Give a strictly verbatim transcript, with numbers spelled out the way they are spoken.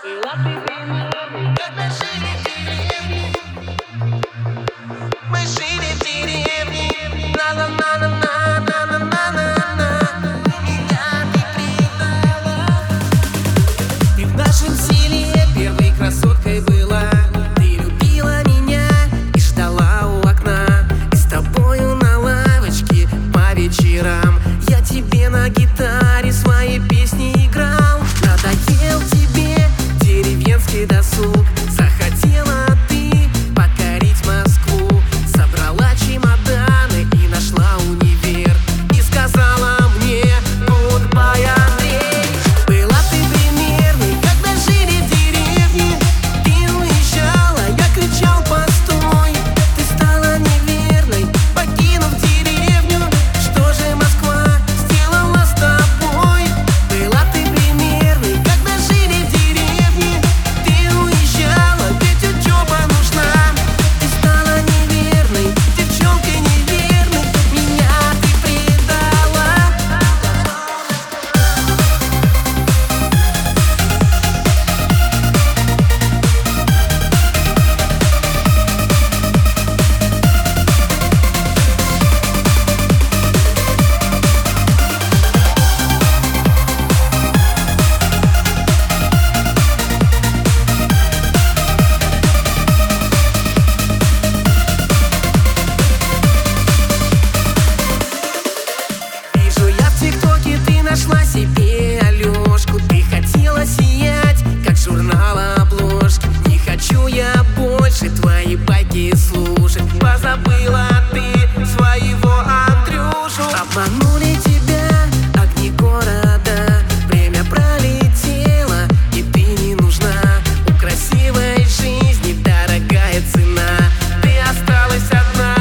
Была ты примерной, как мы жили в деревне. Мы жили в деревне. На-на-на-на-на-на-на-на-на. Меня ты предала. Ты в нашем селе первой красоткой была. Ты любила меня и ждала у окна. И с тобою на лавочке по вечерам я тебе на гитаре свои песни играл. Надоел тебе деревенский досуг. Захотела ты покорить Москву. Собрала чемоданы и нашла универ. И сказала мне: Goodbye, Андрей. Была ты примерной, когда жили в деревне. Ты уезжала, я кричал: постой. Ты стала неверной, покинув деревню. Что же Москва сделала с тобой? Была ты примерной, когда жили в деревне. Ты уезжала, ведь учеба нужна. Ты стала неверной, девчонкой неверной. Меня ты предала. Вижу я в ТикТоке, ты нашла себе Алёшку. Ты хотела сиять, как журнала обложки. Не хочу я больше твои байки слушать. Позабыла ты своего Андрюшу. Обманули тебя огни города. Время пролетело, и ты не нужна. У красивой жизни дорогая цена. Ты осталась одна.